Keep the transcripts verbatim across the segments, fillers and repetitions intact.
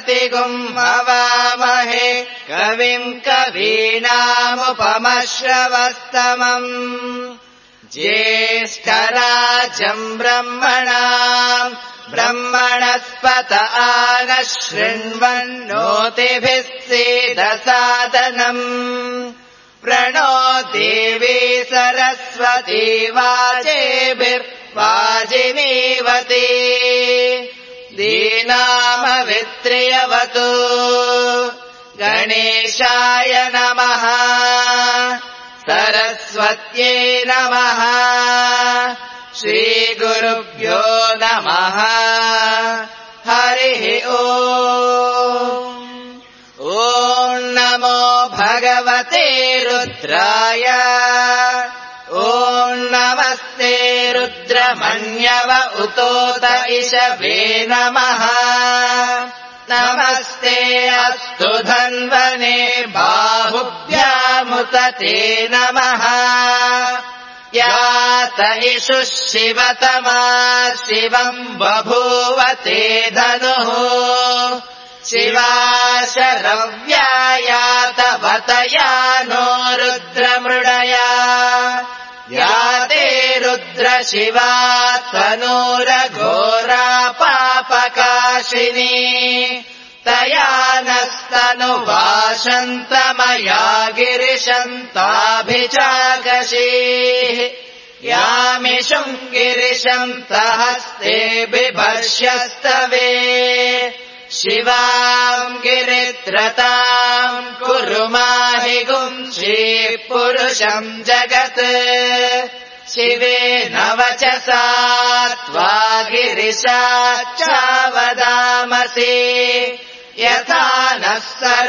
प्रतिगुम् हवामहे कविम् कवीनामुपमश्रवस्तमम् ज्येष्ठराजम् ब्रह्मणाम् ब्रह्मणस्पत आनः शृण्वन्नोतिभिः सीदसादनम् प्रणो देवी सरस्वती वाजेभिर्वाजिनीवती दीनामवित्र्यवतु गणेशाय नमः सरस्वत्यै नमः श्रीगुरुभ्यो नमः हरिः ओम् ॐ नमो भगवते रुद्राय ॐ नमस्ते रुद्रमन्यव उतोत इषवे नमः नमस्ते अस्तु धन्वने बाहुभ्यामुत ते नमः यात इषुः शिवतमा शिवम् बभूव ते धनुः शिवा शरव्यायात वतया नो रुद्रमृडया याते रुद्रशिवा तनूरघोरा पापकाशिनी तया नस्तनुवाशन्तमया गिरिशन्ताभिचाकशीः यामिषुम् गिरिशन्तहस्ते बिभर्ष्यस्तवे शिवाम् गिरित्रताम् कुरु माहि गुंशीः पुरुषम् जगत् शिवेन वचसा त्वा गिरिशाच्चावदामसि यथा नः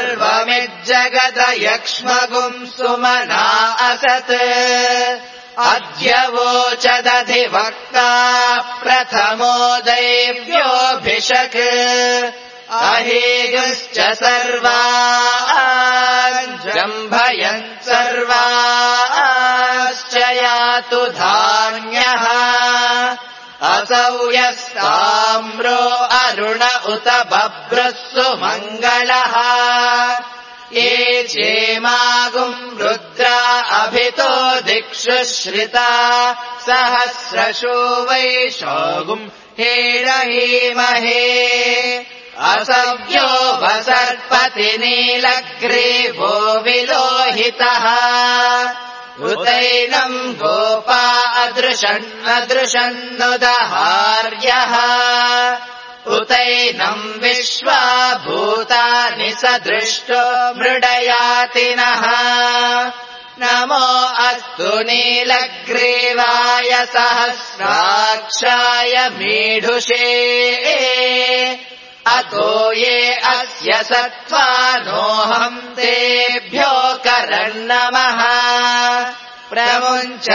सर्वमिज्जगदयक्ष्मगुम् सुमना असत् अद्य वोचदधिवक्ता प्रथमो दैव्योऽभिषक् अहेयुश्च सर्वाञ्जम्भयन् सर्वाश्च यातु धान्यः असौ यस्ताम्रो अरुण उत बभ्रः सुमङ्गलः ये चेमागुम् रुद्रा अभितो दिक्षु श्रिता सहस्रशो वैशोगुम् हेरहीमहे असव्यो वसर्पति नीलग्रीवो विलोहितः उतैनम् गोपा अदृशन्नदृशन्नुदहार्यः उतैनम् विश्वा भूतानि सदृष्टो मृडयातिनः नमो अस्तु नीलग्रीवाय सहस्राक्षाय मीढुषे अतो ये अस्य सत्त्वानोऽहम् तेभ्यो करन्नमः प्रमुञ्च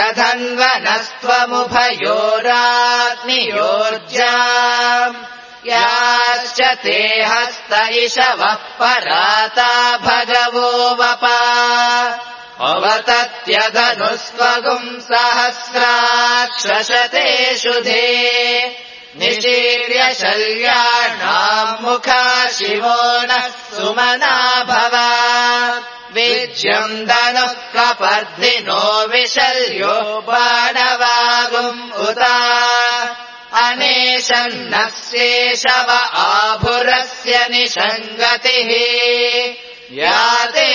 धन्वनस्त्वमुभयोराग्नियोर्जाम् याश्च ते हस्त इषवः पराता भगवो वपा अवतत्यधनुस्त्वगुम् सहस्राक्षशतेषु धे निशीर्य शल्याणाम् मुखा शिवो नः सुमना भव विज्यम् धनुः कपर्दिनो विशल्यो बाणवागुम् उता अनेशन्नस्येषव आभुरस्य निषङ्गतिः याते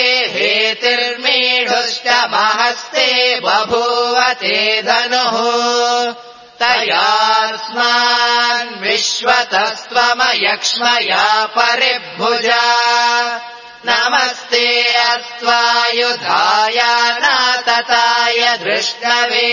हेतिर्मीढुष्टमहस्ते बभूव ते धनुः तयास्मान् विश्वतस्त्वमयक्ष्मया परिभुजा नमस्ते अस्त्वायुधाय नातताय धृष्णवे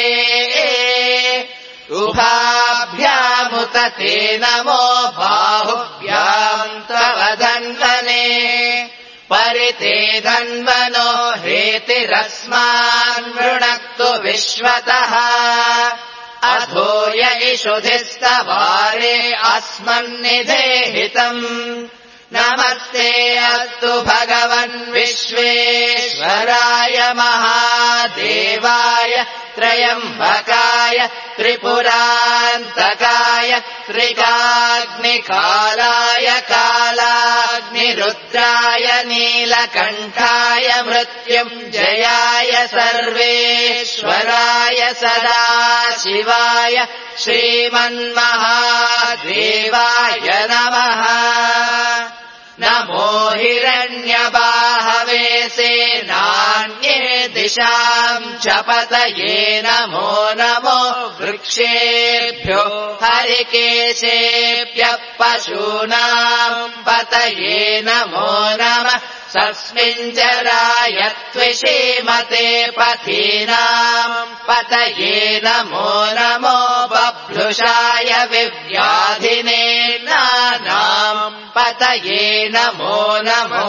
उभाभ्यामुत ते नमो बाहुभ्याम् तव धन्वने परिते धन्वनो हेतिरस्मान् वृणक्तु विश्वतः अथो य इषुधिस्तवारे अस्मन्निधेहितम् नमस्ते अस्तु भगवन् विश्वेश्वराय महादेवाय त्र्यम्बकाय त्रिपुरान्तकाय त्रिकाग्निकालाय कालाग्निरुद्राय नीलकण्ठाय मृत्युञ्जयाय सर्वेश्वराय सदाशिवाय श्रीमन्महादेवाय नमः। नमो हिरण्यबाहवे सेनान्ये दिशाम् च पतये नमो नमो वृक्षेभ्यो हरिकेशेभ्यः पशूनाम् पतये नमो नमः। सस्मिञ्जराय त्विषीमते पथीनाम् पतये नमो नमो बभ्रुषाय विव्याधिने नानाम् पतये नमो नमो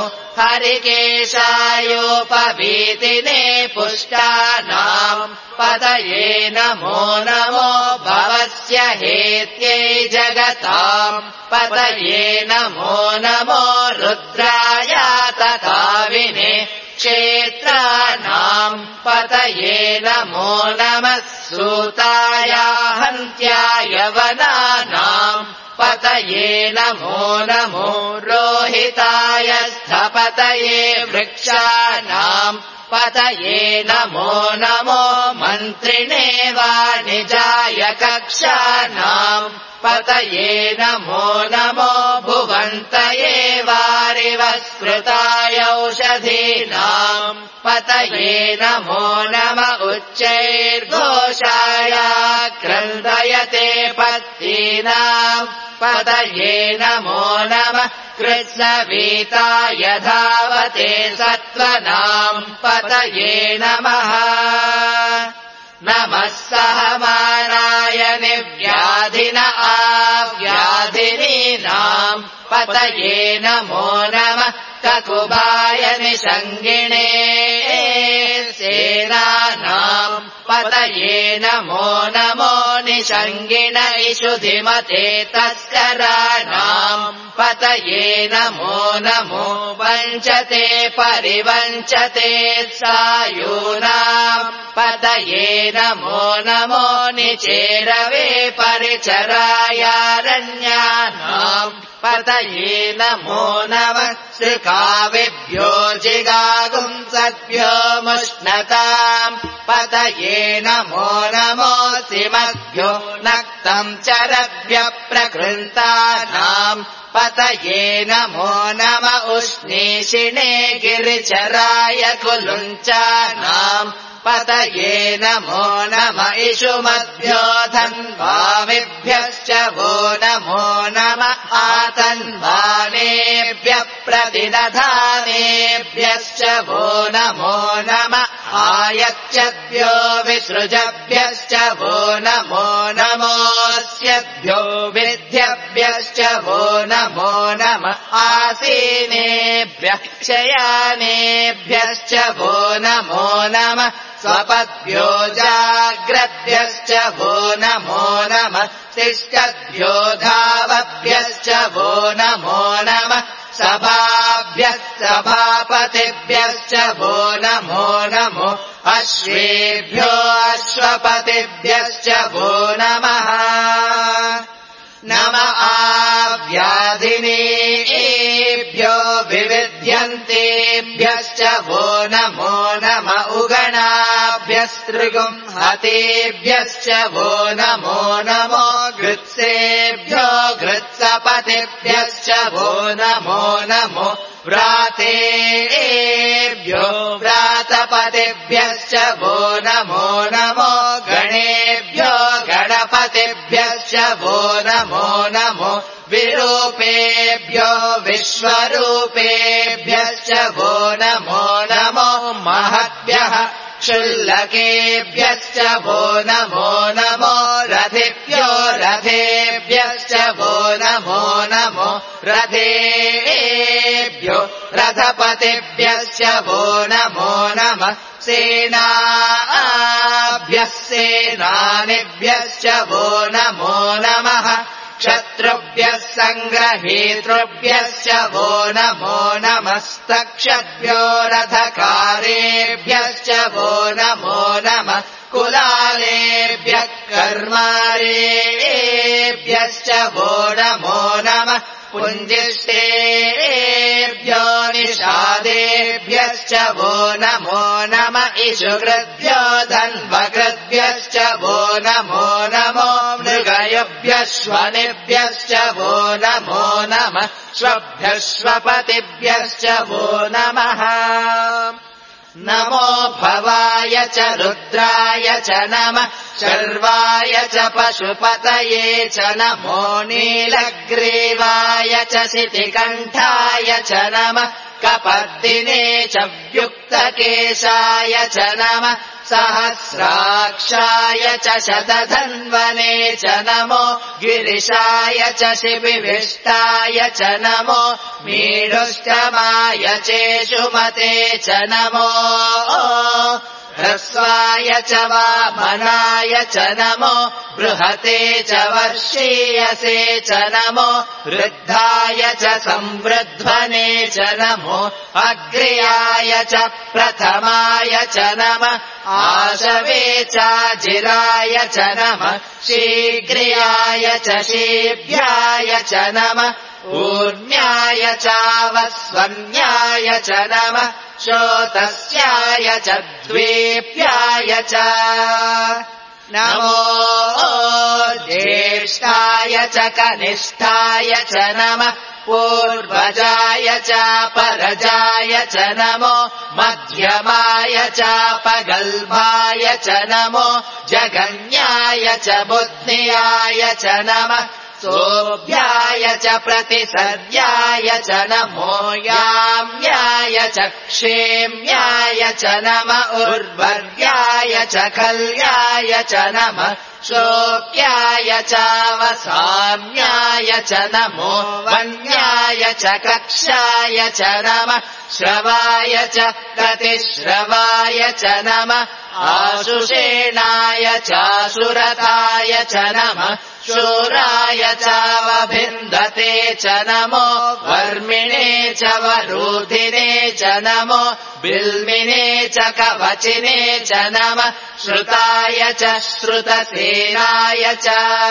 हरिकेशायोपवीतिने पुष्टानाम् पतये नमो नमो भवस्य हेत्यै जगताम् पतये नमो नमो रुद्राय तथाविने क्षेत्राणाम् पतये नमो नमः। सूताय हन्त्याय वनानाम् पतये नमो नमो रोहिताय स्थपतये वृक्षाणाम् पतये नमो नमो मन्त्रिणे वाणिजाय कक्षाणाम् पतये नमो नमो भुवन्तये वारिवस्कृताय औषधीनाम् पतये नमो नम उच्चैर्घोषाय क्रन्दयते पत्नीनाम् पतये नमो नमः। कृत्स्नवीताय धावते सत्त्वनाम् पतये नमः। नमः सहमानाय निव्याधिन आव्याधिनीनाम् पतये नमो नमः। ककुभाय निषङ्गिणे सेनानाम् पतये नमो नमो निषङ्गिण इषुधिमते तस्कराणाम् पतये नमो नमो वञ्चते परिवञ्चते सायूनाम् पतये नमो नमो निचेरवे परिचरायारण्यानाम् पतये नमो नमः। श्रिकाविभ्यो जिगागुंसद्भ्यो मुष्णताम् पतये नमो नमो सिमभ्यो नक्तम् चरभ्यः प्रकृन्तानाम् पतये नमो नम उष्णीषिणे गिरिचराय कुलुञ्चानाम् पतये नमो नम इषुमभ्यो धन्वामिभ्यश्च वो नमो नम आतन्वानेभ्यः प्रतिदधानेभ्यश्च वो नमो नम आयच्छद्भ्यो विसृजभ्यश्च वो नमो नमोऽस्यभ्यो विद्यभ्यश्च वो नमो नम आसीनेभ्यः शयानेभ्यश्च वो नमो नम स्वपद्भ्यो जाग्रद्भ्यश्च वो नमो नमः। तिष्ठद्भ्यो धावभ्यश्च वो नमो नमः। सभाभ्यः सभापतिभ्यश्च वो नमो नमो अश्वेभ्यो अश्वपतिभ्यश्च वो नमः। नम आव्याधिनेभ्यो विविध्यन्तेभ्यश्च वो नमो नम उगणाभ्यस्त्रिगुंहतेभ्यश्च वो नमो नमो गृत्सेभ्यो गृत्सपतिभ्यश्च वो नमो नमो व्रातेभ्यो व्रातपतिभ्यश्च वो नमो नमो गणेभ्यो गणपतिभ्यश्च वो नमो नमो विरूपेभ्यो विश्वरूपेभ्यश्च वो नमो नमो महद्भ्यः क्षुल्लकेभ्यश्च वो नमो नमो रथिभ्यो रथेभ्यश्च वो नमो नमो रथेभ्यो रथपतिभ्यश्च वो नमो नमः। सेनाभ्यः सेनानिभ्यश्च वो नमो नमः। क्षत्रुभ्यः सङ्ग्रहेतृभ्यश्च वो नमो नमस्तक्षभ्यो रथकारेभ्यश्च वो नमो नमः। कुलालेभ्यः कर्मारेभ्यश्च वो नमो नमः पुञ्जिष्टेभ्यो निषादेभ्यश्च वो नमो नमः इषुकृभ्यो धन्वकृभ्यश्च वो नमो नमो मृगयभ्यश्वनेभ्यश्च वो नमो नमः श्वभ्यश्वपतिभ्यश्च वो नमः नमो भवाय च रुद्राय च नमः शर्वाय च पशुपतये च नमो नीलग्रीवाय च शितिकण्ठाय च नमः कपर्दिने च व्युक्तकेशाय च नमः सहस्राक्षाय च शतधन्वने च नमो गिरिशाय च शिविविष्टाय च नमो मीढुष्टमाय चेषुमते च नमो ह्रस्वाय च वामनाय च नमो बृहते च वर्षीयसे च नमो वृद्धाय च संवृध्वने च नमो अग्र्याय च प्रथमाय च नमः आशवे चाजिराय च नमः शीघ्र्याय च शीभ्याय च नमः ऊर्ण्याय चावस्वन्याय च नमः शोतस्याय च द्वेप्याय च नमो ज्येष्ठाय च कनिष्ठाय च नमः पूर्वजाय च परजाय च नमो मध्यमाय च पगल्भाय च नमो जगन्याय च बुद्ध्याय च नमः सोऽभ्याय च प्रतिसर्याय च नमो याम्याय च क्षेम्याय च नमः उर्वर्याय च कल्याय च नमः शोक्याय चावसाम्याय च नमो वन्याय च कक्षाय च नमः श्रवाय च प्रतिश्रवाय च नमः आशुषेणाय चासुरताय च नमः शूराय चावभिन्दते च नमो वर्मिणे च वरूधिने च नमो बिल्मिने च कवचिने च नमः श्रुताय च श्रुतसेनाय च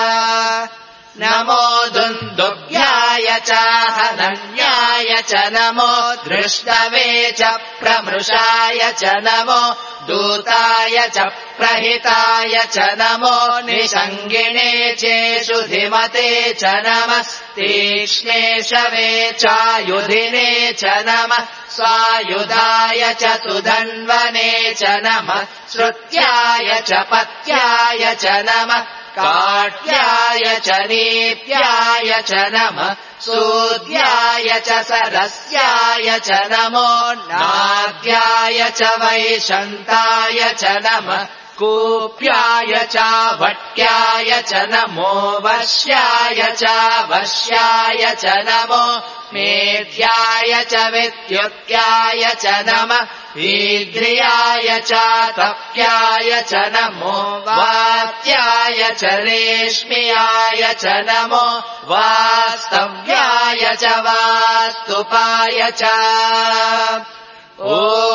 नमो दुन्दुभ्याय च हनन्याय च नमो दृष्टवे च प्रमृषाय च नमो दूताय च प्रहिताय च नमो निषङ्गिणे चेषुधिमते च नमः तीक्ष्णे शवे चायुधिने च नमः स्वायुधाय च सुधन्वने च नमः श्रुत्याय च पत्याय च नमः काट्याय च नीत्याय च नमः सूद्याय च सरस्याय च नमो नाद्याय च वैशन्ताय च नमः कूप्याय च भट्याय च नमो वश्याय च वश्याय च नमो मेध्याय च विद्युत्याय च नमः ईद्रियाय च तप्याय च नमो वात्याय च रेश्म्याय च नमो वास्तव्याय च वास्तुपाय च ॐ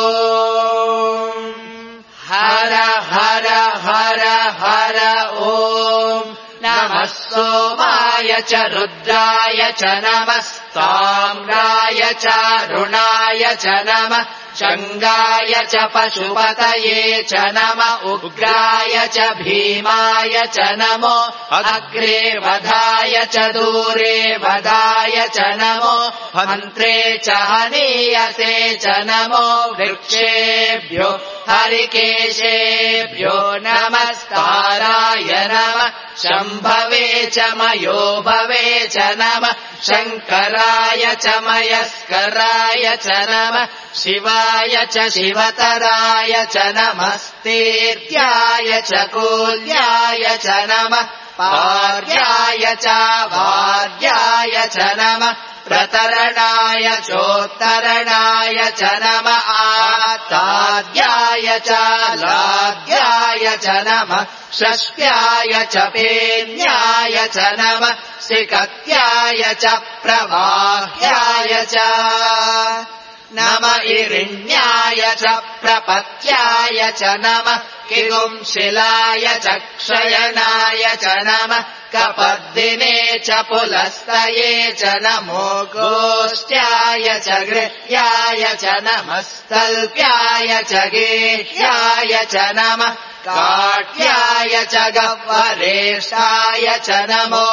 हर हर हर हर ॐ नमः सोमाय च रुद्राय च नमः ताम्राय च रुणाय च नमः शङ्गाय च पशुपतये च नमः उग्राय च भीमाय च नमो अग्रे वधाय च दूरे वधाय च नमो हन्त्रे च हनीयसे च नमो वृक्षेभ्यो हरिकेशेभ्यो नमस्काराय नमः शम्भवे च मयोभवे च नमः शङ्कराय च मयस्कराय च नमः शिवाय च शिवतराय च नमस्तेत्याय च कोल्याय च नमः पार्याय च वार्याय च नमः प्रतरणाय चोत्तरणाय च नमः आताद्याय च लाद्याय च नमः षष्ट्याय च पेन्याय च नमः सिकत्याय च प्रवाह्याय च नम इरिण्याय च प्रपत्याय च नमः किगुंशिलाय च क्षयनाय च नमः कपद्दिने च पुलस्तये च नमो गोष्ट्याय च गृह्याय च नमः स्तल्प्याय च गेह्याय च नमः काट्याय च गह्वरेष्ठाय च नमो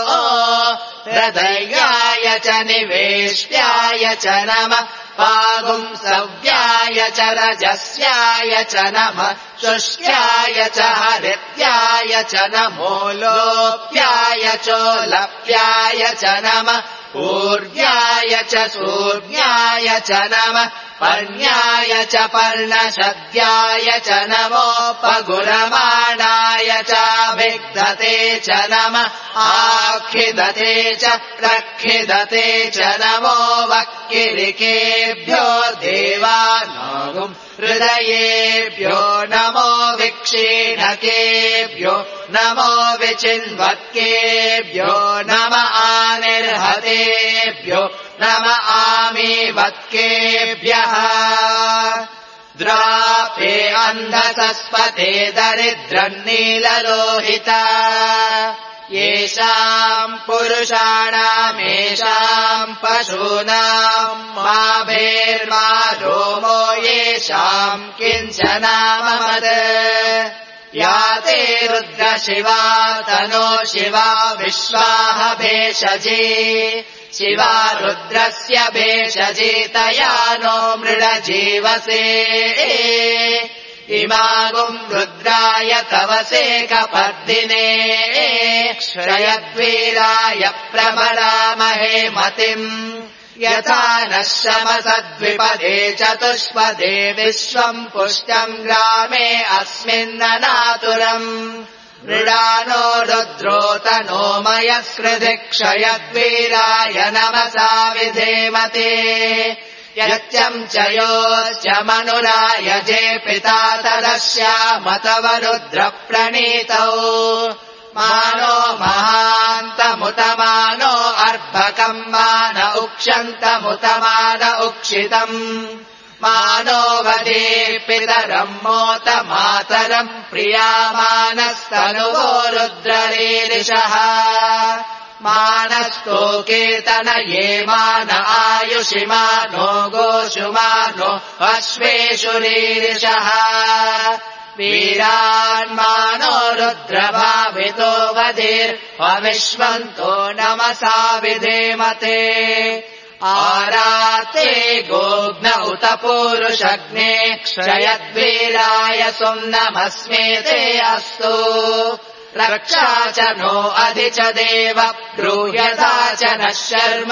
हृदयाय च निवेष्ट्याय च नमः पागुंसव्याय च रजस्याय च नमः शुष्याय च हरित्याय च नमो लोप्याय चोलप्याय च नमः पूर्व्याय च सूर्याय च नमः पर्ण्याय च पर्णशद्याय च नमोपगुरमाणाय चाभिग्धते च नमः आखिदते च प्रखिदते च नमो वक्किरिकेभ्यो देवानागुम् हृदयेभ्यो नमो विक्षीणकेभ्यो नमो विचिन्वत्केभ्यो नम आनिर्हतेभ्यो नम आमीवत्केभ्यः द्रापे अन्धसस्पते दरिद्रन्नीललोहिता येषाम् पुरुषाणामेषाम् पशूनाम् मा भेर्मा रोमो येषाम् किञ्चनाममद या ते रुद्रशिवा तनो शिवा विश्वाह भेषजे शिवा रुद्रस्य भेषजे तया नो मृडजीवसे इमागुम् रुद्राय तवसे कपर्दिने क्षयद्वीराय प्रमरामहे मतिम् यथा नः शमसद्विपदे चतुष्पदे विश्वम् पुष्टम् ग्रामे अस्मिन्ननातुरम् मृडानो रुद्रोतनो मयस्कृधि क्षयद्वीराय नमसा विधेमते यत्यम् च योश्च मनुराय जे पिता तदस्यामतव रुद्रप्रणीतौ मानो महान्तमुतमानो अर्भकम् मान उक्षन्तमुतमान उक्षितम् मानो वदे पितरम् मोत मातरम् प्रियामानस्तनुवो रुद्ररीरिषः मानस्तोकेतनये मान आयुषि मानो गोषु मानो अश्वेषु रीरिषः वीरान्मानो रुद्रभावितो वधिर्वविश्वन्तो नमसा विधेमते आराते गोग्न उत पूरुषग्ने क्षयद्वीराय सुम्नमस्मेते अस्तु रक्षा च नो अधि च देव ब्रूह्यता च नः शर्म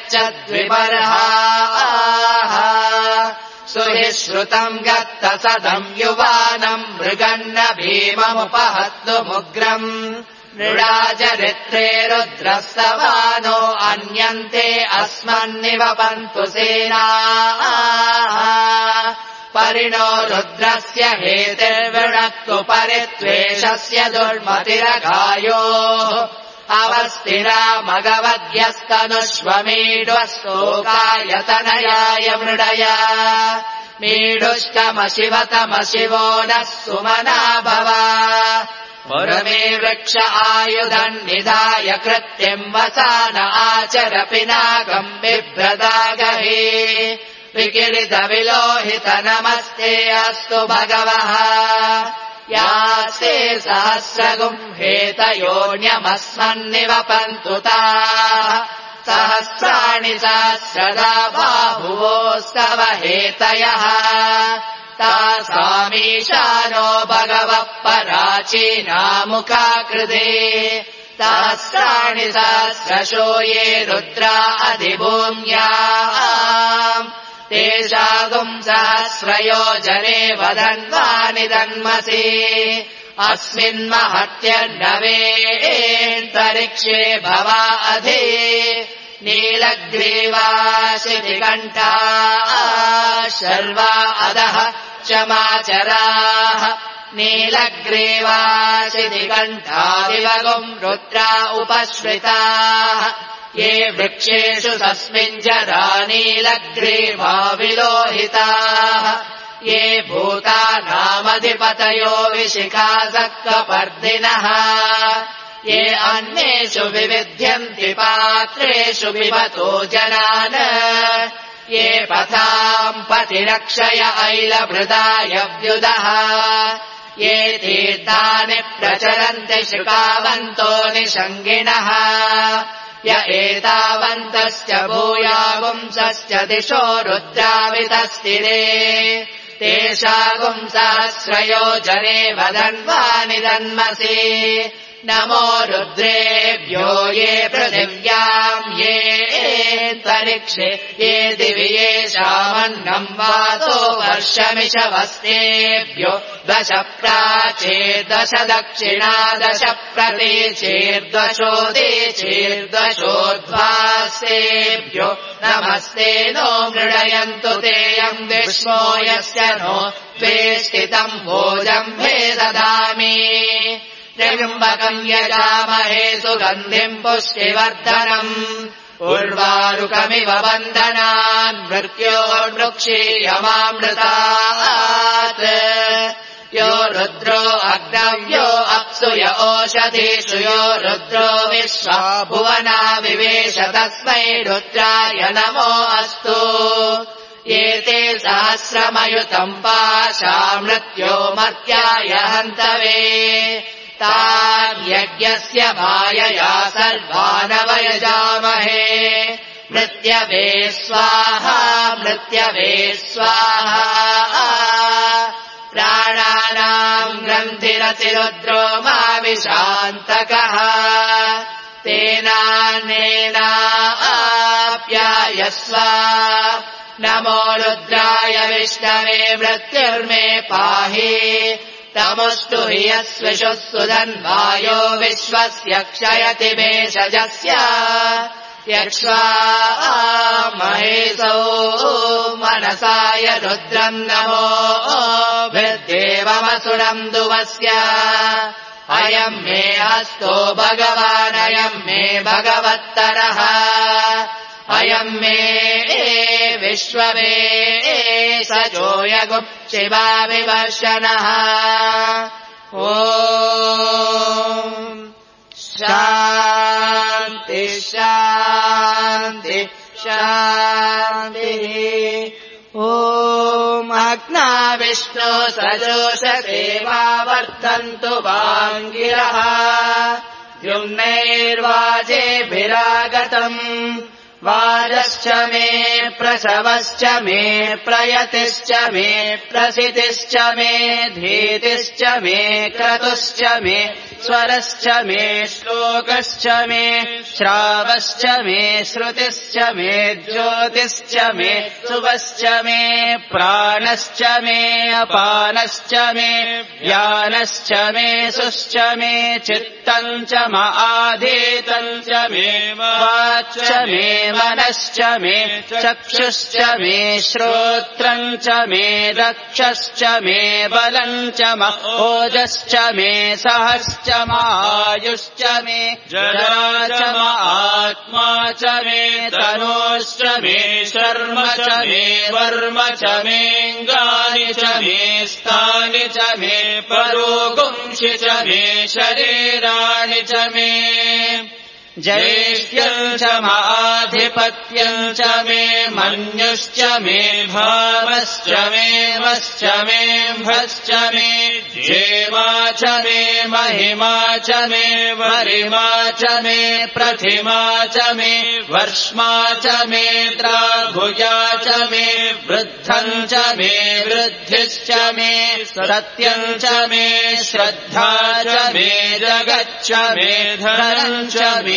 यच्चद्विबर्हाः सुहि श्रुतम् गत्तसदम् युवानम् मृगन्न भीममुपहत्तुमुग्रम् मृडाचरित्रे रुद्रस्तवानो अन्यन्ते अस्मन्निवपन्तु सेनाः परिणो रुद्रस्य हेतिर्विणक्तु परित्वेषस्य दुर्मतिरघायोः अवस्थिरा मगवद्यस्तनुष्वमीढ्वस्तोकायतनयाय मृडया मीढुष्टमशिवतमशिवो नः सुमना भव पुरमे वृक्ष आयुधम् निधाय कृत्यम् वसान आचर पिनाकम् बिभ्रदागहे विकिरितविलोहित नमस्ते अस्तु भगवः यास्ते सहस्रगुम् हेतयोऽन्यमस्मन्निवपन्तु ताः सहस्राणि सहस्रदा बाहुवोस्तव हेतयः तासामीशानो भगवः पराचीनामुखा कृते सहस्राणि सहस्रशो ये रुद्रा अधिभूम्याम् तेषागुम् सहस्रयोजने वदन्वानि दन्मसि अस्मिन्महत्यर्णवेन्तरिक्षे भवा अधि नीलग्रीवाशितिकण्ठा शर्वा अधः चमाचराः नीलग्रीवाशितिकण्ठादिवगुम् रुद्रा उपश्रिताः ये वृक्षेषु तस्मिञ्जरा नीलग्रीवा विलोहिताः ये भूतानामधिपतयो विशिखासक्तपर्दिनः ये अन्येषु विविध्यन्ति पात्रेषु पिबतो जनान् ये पथाम् पतिरक्षय ऐलभृदायव्युदः ये तीर्थानि प्रचरन्ति शुकावन्तो निषङ्गिणः य एतावन्तश्च भूयागुंसश्च दिशो रुद्रावितस्तिरे तेषागुम् सहस्रयो जने वदन्वानि दन्मसि नमो रुद्रेभ्यो ये पृथिव्याम् ये तरिक्षे ये दिवि येषामन्नम् वातो वर्षमिषवस्तेभ्यो दश प्राचेर्दश दक्षिणा दश प्रतीचेर्दशोदीचेर्दशोर्ध्वास्तेभ्यो नमस्ते नो मृडयन्तु तेऽयम् विश्वो यस्य नो द्वेष्टितम् भोजम् भे ददामि त्र्यम्बकम् यजामहे सुगन्धिम् पुष्टिवर्धनम् उर्वारुकमिव बन्धनान् मृत्योर्मृक्षीयमामृतात् यो रुद्रो अग्नव्यो अप्सु य ओषधीषु यो रुद्रो विश्वा भुवना विवेश तस्मै रुद्राय नमो अस्तु एते सहस्रमयुतम् पाशा मृत्यो मर्त्याय हन्तवे तान् यज्ञस्य मायया सर्वानवयजामहे मृत्यवे स्वाहा मृत्यवे स्वाहा प्राणानाम् ग्रन्थिरतिरुद्रो मा विशान्तकः तेनान्नेनाप्यायस्व नमो रुद्राय विष्णवे मृत्युर्मे पाहि तमुष्टु हि यस्विषुः सुधन्वायो विश्वस्य क्षयति भेषजस्य यक्ष्वा महेशो मनसाय रुद्रम् नमो वृद्देवमसुरम् दुवस्य अयम् मे हस्तो भगवानयम् मे भगवत्तरः अयम् मे विश्ववे सजोयगुम् शिवाविवर्षणः ॐ शान्ति शान्ति शान्तिः ॐ अग्ना विष्णो सजोषसेवावर्तन्तु वाङ्गिरः द्युम्नैर्वाजेभिरागतम् वाजश्च मे प्रसवश्च मे प्रयतिश्च मे प्रसितिश्च मे धीतिश्च मे क्रतुश्च मे स्वरश्च मे श्लोकश्च मे श्रावश्च मे श्रुतिश्च मे ज्योतिश्च मे शुभश्च मे प्राणश्च मे अपानश्च मे ज्ञानश्च मे सुश्च मे चित्तम् च आधीतम् च मे वाच्च मे मनश्च मे चक्षुश्च मे श्रोत्रम् च मे दक्षश्च मे बलम् च ओजश्च मे सहश्च आयुश्च मे जरा च आत्मा च मे तनोश्च मे शर्म च मे वर्म च मेऽङ्गानि च मे स्थानि च मे परोगुंषि च मे शरीराणि च मे ज्येष्ठ्यम् च माधिपत्यम् च मे मन्युश्च मे भावश्च मे वश्च मे भश्च मे जेमा च मे महिमा च मे वरिमा च मे प्रतिमा च मे वर्ष्मा च मे द्राभुजा च मे वृद्धम् च मे वृद्धिश्च मे सत्यम् च मे श्रद्धा च मे जगच्च मे धनम् च मे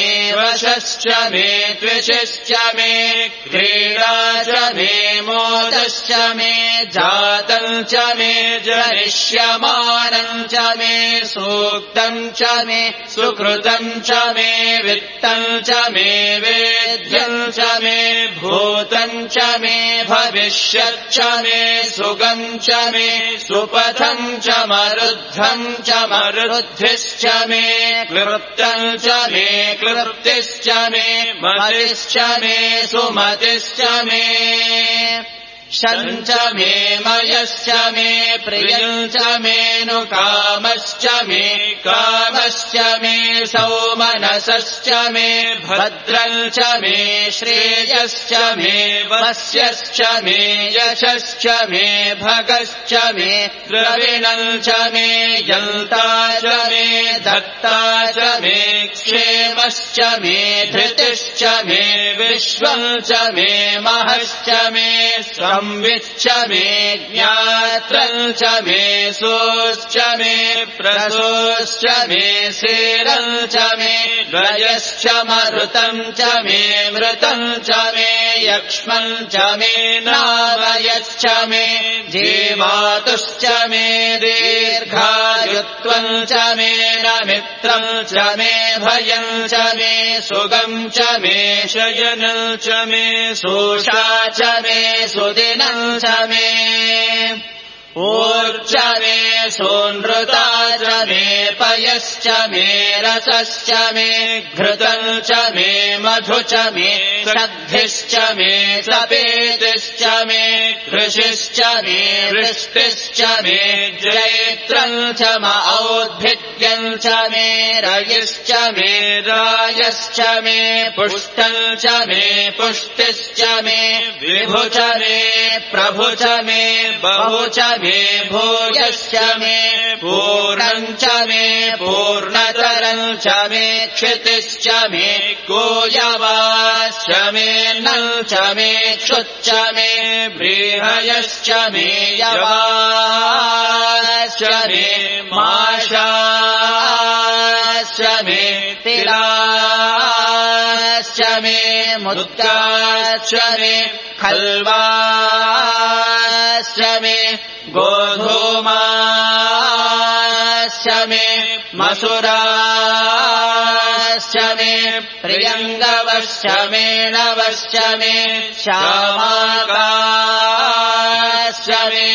मे वशश्च मे त्विषश्च मे क्रीडा च मे मोदश्च मे जातम् च मे जनिष्यमानम् च मे सूक्तम् च मे सुकृतम् च मे वित्तम् च मे वेद्यम् च मे भूतम् च मे भविष्यच्च मे सुगम् च मे सुपथम् च मरुद्धम् च मरुद्धिश्च मे क्लृप्तम् च मे क्लृप्तिश्च मे मतिश्च मे सुमतिश्च मे शञ्च मे मयश्च मे प्रियम् च मे नु कामश्च मे कामश्च मे सौमनसश्च मे भद्रम् च मे श्रेयश्च मे वस्यश्च मे यशश्च मे भगश्च मे द्रविणम् च मे यन्ता च मे दत्ता च मे क्षेमश्च मे धृतिश्च मे विश्वम् च मे महश्च मे संविच्च मे ज्ञात्रम् च मे सोश्च मे प्रसोश्च मे सेरम् च मे द्वयश्च मरुतम् च मे मृतम् च मे यक्ष्मम् च मे नामयश्च मे जीवातुश्च मे दीर्घायुत्वम् च मे नमित्रम् च मे भयम् च मे सुगम् च मे शयनम् च मे सोषा च मे सुदिनम् च मे ऊर्च मे सोनृता च मे पयश्च मे रसश्च मे घृतम् च मे मधु च मे सद्भिश्च मे सपेतिश्च मे कृषिश्च मे वृष्टिश्च मे जैत्रम् च म औद्भिद्यम् च मे रयिश्च मे रायश्च मे पुष्टम् च मे पुष्टिश्च मे विभु च मे प्रभु च मे बहु च मे भोजश्च मे पूर्णम् च मे पूर्णतरम् च मे क्षितिश्च मे कोयवाश्च मे नम् च मे क्षुच्च मे बृहयश्च मे यवाश्च मे माशाश्च मे तिलाश्च मे मुद्गाश्च मे खल्वाश्च मे गोधूमाश्च मे मसुराश्च मे प्रियङ्गवश्च मे नवश्च मे श्यामाकाश्च मे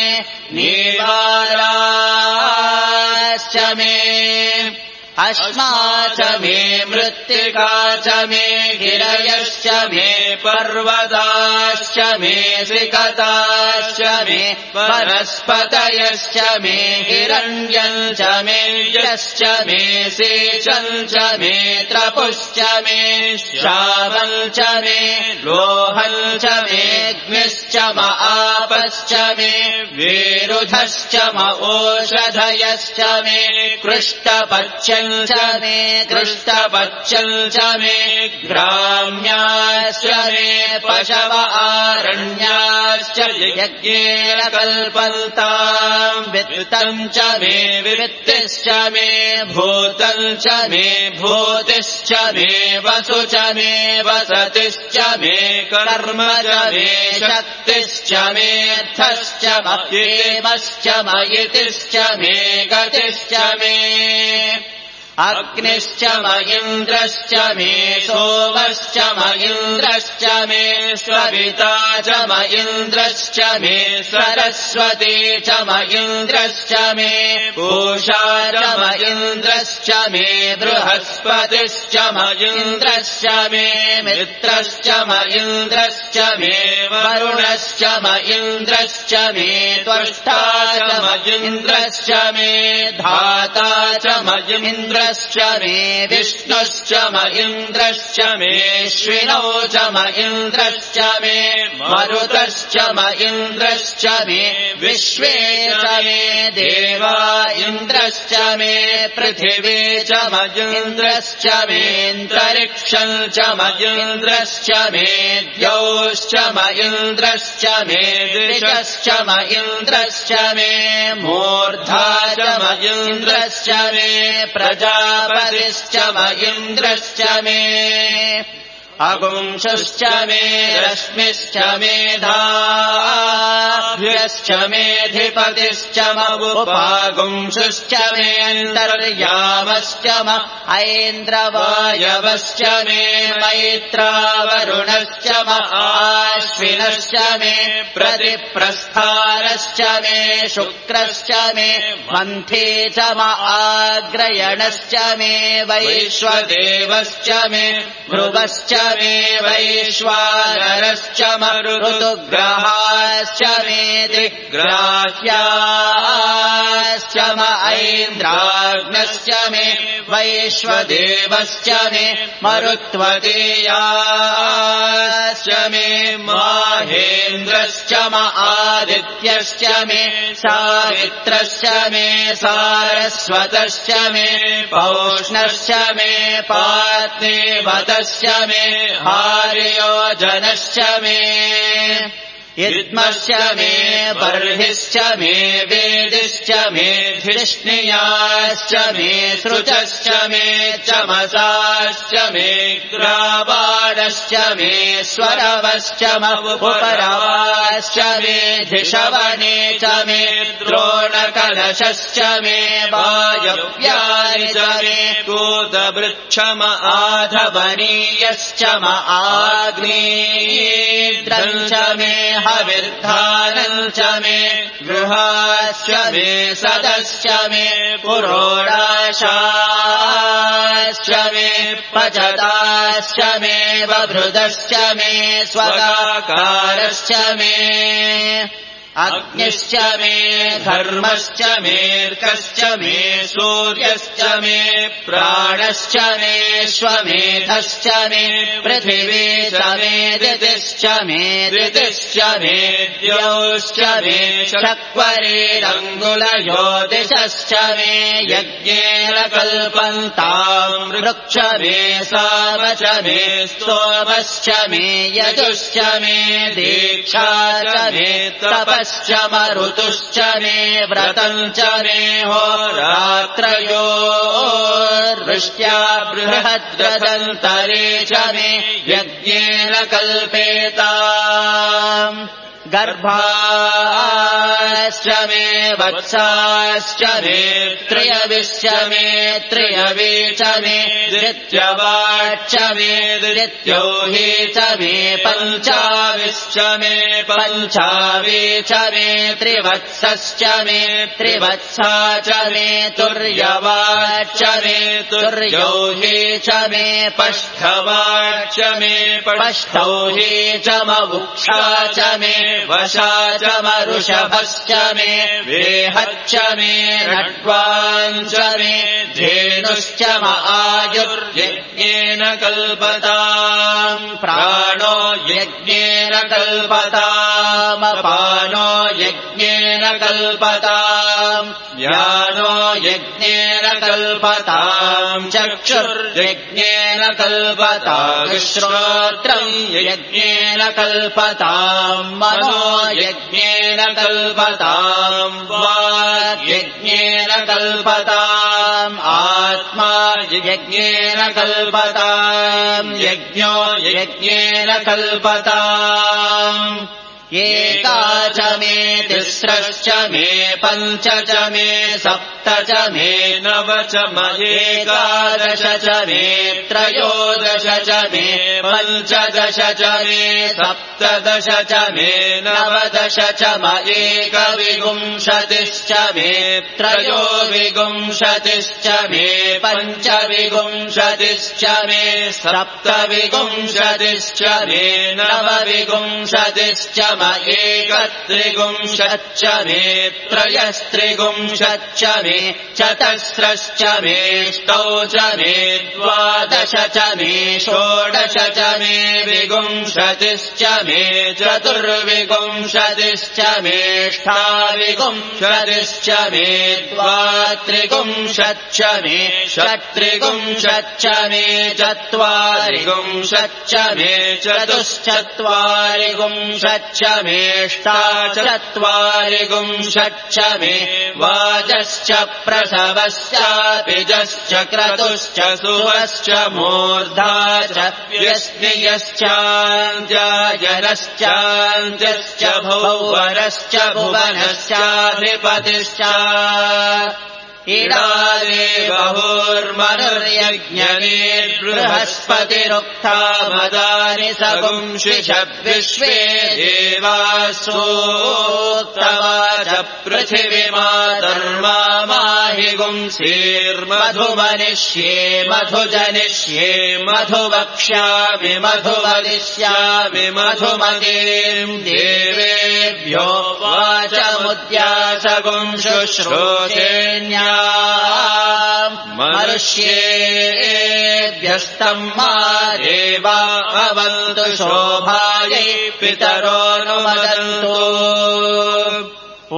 नीलाराश्च मे अश्मा च मे मृत्तिका च मे गिरयश्च मे पर्वताश्च मे सिकताश्च मे वनस्पतयश्च मे हिरण्यम् च मे यश्च मे शेषम् च मे त्रपुश्च मे श्यामम् च मे लोहम् च मेऽग्निश्च म आपश्च मे विरुधश्च म ओषधयश्च मे कृष्टपच्यम् च मे कृष्टपच्यम् च मे ग्राम्याश्च मे पशव आरण्याश्च यज्ञेन कल्पन्ताम् वित्तम् च मे वित्तिश्च मे भूतम् च मे भूतिश्च मे वसु च मे वसतिश्च मे कर्म च मे शक्तिश्च मे अर्थश्च मयेमश्च मयितिश्च मे गतिश्च मे अग्निश्च मयिन्द्रश्च मे सोमश्च मयिन्द्रश्च मे सविता च मयिन्द्रश्च मे सरस्वती च मयिन्द्रश्च मे पूषा च मयिन्द्रश्च मे बृहस्पतिश्च मयिन्द्रश्च मे मित्रश्च मयिन्द्रश्च मे वरुणश्च मयिन्द्रश्च मे त्वष्टा च मयिन्द्रश्च मे धाता च मयिन्द्र मे विष्णुश्च मयिन्द्रश्च मे श्विनौ च मयिन्द्रश्च मे मरुतश्च म इन्द्रश्च मे विश्वे च मे देवा इन्द्रश्च मे पृथिवी च म इन्द्रश्च मेऽन्तरिक्षम् च म इन्द्रश्च मे द्यौश्च म इन्द्रश्च मे दिशश्च म इन्द्रश्च मे मूर्धा च म इन्द्रश्च मे प्रजापतिश्च म इन्द्रश्च मे अगुंशश्च मे रश्मिश्च मेधाभ्यश्च मेऽधिपतिश्च मुपागुंशश्च मेऽन्तर्यामश्च म ऐन्द्रवायवश्च मे मैत्रावरुणश्च म आश्विनश्च मे प्रतिप्रस्थानश्च मे शुक्रश्च मे मन्थे च म आग्रयणश्च मे वैश्वदेवश्च मे ध्रुवश्च मे वैश्वानरश्च मरुतुग्रहाश्च मे दिग्राह्याश्च म ऐन्द्राग्नश्च मे वैश्वदेवश्च मे मरुत्वदेयाश्च मे माहेन्द्रश्च म आदित्यश्च मे सावित्रश्च मे सारस्वतश्च मे पौष्णश्च मे पार्थिवतश्च मे हार्योजनश्च मे इद्मश्च मे बर्हिश्च मे वेदिश्च मे धिष्णियाश्च मे सृजश्च मे चमसाश्च मे ग्रावाणश्च मे स्वरवश्च उपरवाश्च मे धिषवने च मे द्रोणकलशश्च मे वायव्यानि च मे कूतवृक्ष म आधवनीयश्च म आग्नेयीद्रम् च मे हविर्धानम् च मे गृहाश्च मे सदश्च मे पुरोडाशाश्च मे पचताश्च मे बभृदश्च मे स्वगाकारश्च मे अग्निश्च मे धर्मश्च मेऽर्कश्च मे सूर्यश्च मे प्राणश्च मेऽश्वमेधश्च मे पृथिवी च मे दितिश्च मे ऋतिश्च मे द्यौश्च मे शक्वरेरङ्गुलयोदिशश्च मे यज्ञेन कल्पन्ताम् वृक्ष मे साम च मे स्तोमश्च मे यजुश्च मे दीक्षा च मे तपश्च मरुतुश्च मे व्रतम् च मे होरात्रयोर्वृष्ट्या बृहद्रदन्तरे च मे यज्ञेन कल्पेताम् गर्भाश्च मे वत्साश्च मे त्रयविश्च मे त्रयवे च मे द्वित्यवाच्च मे द्वित्योहि च मे पञ्चाविश्च मे पञ्चावे च मे त्रिवत्सश्च मे त्रिवत्सा च मे तुर्यवाच्च मे तुर्योहि च मे पष्ठवाच्च मे पष्ठौहि च मवुक्षा च मे वशा च मरुषभश्च मे वेहच्च मे नट्वाञ्च मे धेनुश्च म आयुर्यज्ञेन कल्पताम् प्राणो यज्ञेन कल्पताम् अपानो यज्ञेन कल्पताम् व्यानो यज्ञेन कल्पताम् चक्षुर्यज्ञेन कल्पताम् श्रोत्रम् यज्ञेन कल्पताम् मनो यज्ञेन कल्पताम् वाक् यज्ञेन कल्पताम् आत्मा यज्ञेन कल्पताम् यज्ञो यज्ञेन कल्पताम् एका च मे तिस्रश्च मे पञ्च च मे सप्त च मे नव च म एकादश च मे त्रयोदश च मे पञ्चदश च मे सप्तदश च मे नवदश च म एकविंशतिश्च मे त्रयोविंशतिश्च मे पञ्चविंशतिश्च मे सप्तविंशतिश्च मे नवविंशतिश्च एकत्रिंशच्च मे त्रयस्त्रिंशच्च मे मे चतस्रश्च मेष्टौ च मे द्वादश च मे षोडश च मे विगुंशतिश्च मे चतुर्विगुंशतिश्च मेष्ठाविगुंशतिश्च मे द्वात्रिगुंशच्च मे षट्त्रिगुंशच्च मे चत्वारिगुंशच्च मे चतुश्चत्वारिगुंशच्च मेष्टाचत्वारिगुंशच्च मे वाजश्च प्रसवश्चापिजश्च क्रतुश्च सुवश्च मूर्धा च व्यस्नियश्चाञ्जायनश्चाञ्जश्च भौवरश्च भुवनश्चाधिपतिश्च इडादे बहुर्मनुर्यज्ञनेर्बृहस्पतिरुक्था मदानि सगुंशिषद्विश्वे देवासोक्तवा च पृथिवीमातर्मा माहि गुंसीर्मधुमनिष्ये मधुजनिष्ये मधुवक्ष्यामि मधुवदिष्यामि मधुमतीम् देवेभ्यो वाचमुद्यासगुंशुश्रूषेण्या मनुष्येभ्यस्तम् मा देवा अवन्तु शोभायै पितरोऽनुमदन्तु ॐ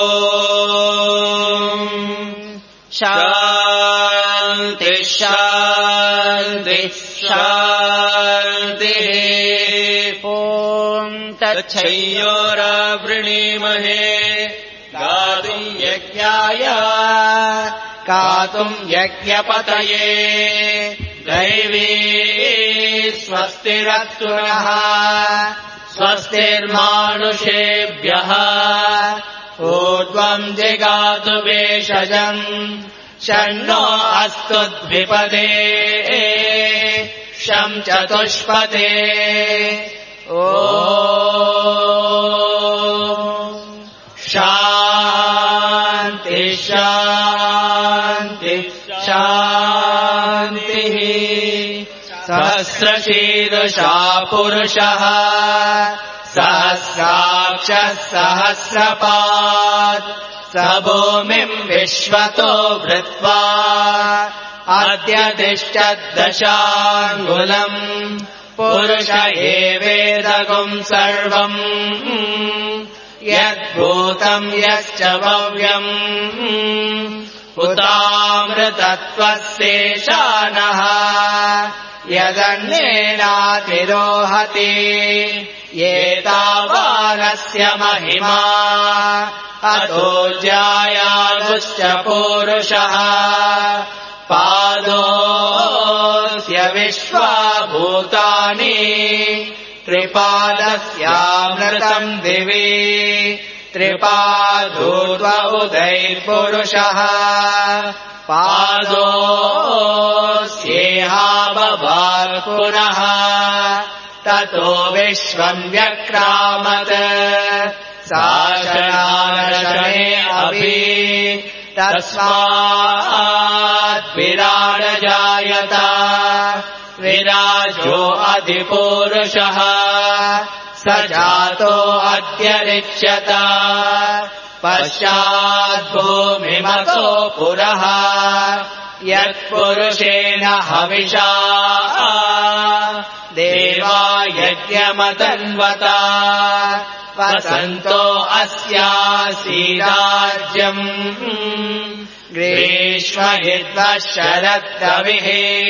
शान्ति शान्ति शान्तिः ॐ तच्छयोरावृणीमहे गातुम् यज्ञाय गातुम् यज्ञपतये दैवी स्वस्तिरस्तु नः स्वस्तिर्मानुषेभ्यः ऊर्ध्वम् जिगातु भेषजम् शन्नो अस्तु द्विपदे शम् चतुष्पदे ॐ शान्ति शान्ति शान्तिः सहस्रशीर्षा पुरुषः सहस्राक्षः सहस्रपात् स भूमिम् विश्वतो वृत्वा अद्य तिष्ठद्दशाङ्गुलम् पुरुष एवेदगुम् सर्वम् यद्भूतम् यश्च भव्यम् उतामृतत्वस्येषानः यदन्येनातिरोहति एतावानस्य महिमा अतो ज्यायागुश्च पूरुषः पादोऽस्य विश्वाभूतानि त्रिपादस्यामृतम् दिवि त्रिपादोर्ध्व उदैर्पुरुषः पादोऽस्येहावभात् पुनः ततो विश्वम् व्यक्रामत् साशनाशने अभि तस्मात् विराडजायत विराजो अधिपूरुषः स जातो अत्यरिच्यत पश्चाद्भूमिमतो पुरः यत्पुरुषेण हविषा देवा यज्ञमतन्वता वसन्तो अस्यासीराज्यम् ग्रीष्म हित्वः शरद्रविः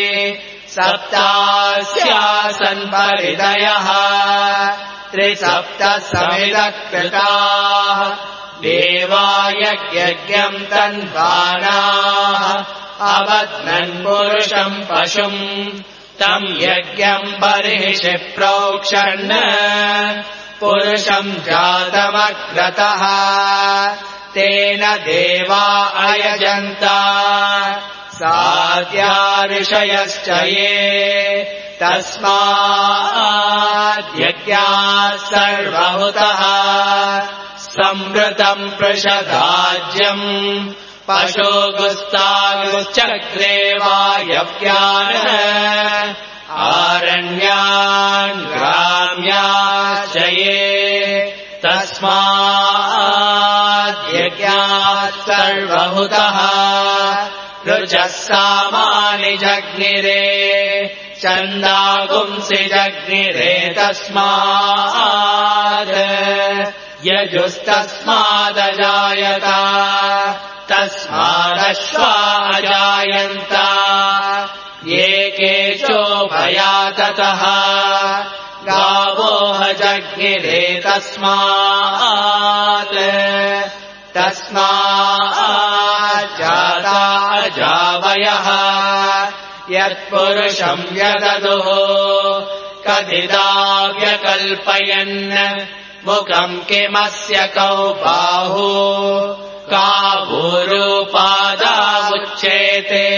सप्तास्यासन् परिदयः त्रिसप्तः समिदः कृताः देवा यज्ञम् तन्वानाः अवध्नन् पुरुषम् पशुम् तम् यज्ञम् बर्हिषि प्रोक्षन् पुरुषम् जातमग्रतः तेन देवा अयजन्ता साध्या ऋषयश्च ये तस्माद्यज्ञाः सर्वहुतः संवृतम् पृषदाज्यम् पशोगुस्तागुश्चक्रे वायव्यान् आरण्यान् ग्राम्याश्च ये तस्माद्यज्ञाः सर्वहुतः बहुतः ऋचः सामानि जग्निरे छन्दागुंसि जग्निरे तस्मात् यजुस्तस्मादजायत तस्मादश्वा अजायन्त ये केचोभया ततः गावोह जग्निरे तस्मात् तस्माज्जाता अजावयः यत्पुरुषम् व्यददुः कदिदाव्यकल्पयन् मुखम् किमस्य कौ बाहु का भूरूपादावुच्येते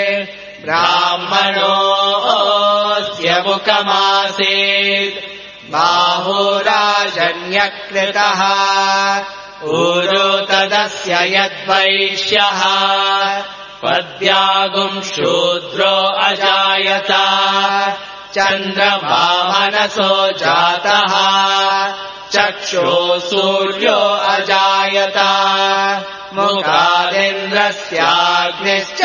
ब्राह्मणोऽस्य मुखमासीत् बाहुराजन्यकृतः ऊरो तदस्य यद्वैश्यः पद्यागुम् शूद्रो अजायत चन्द्रमा मनसो जातः चक्षुः सूर्यो अजायत मुखादिन्द्रस्याग्निश्च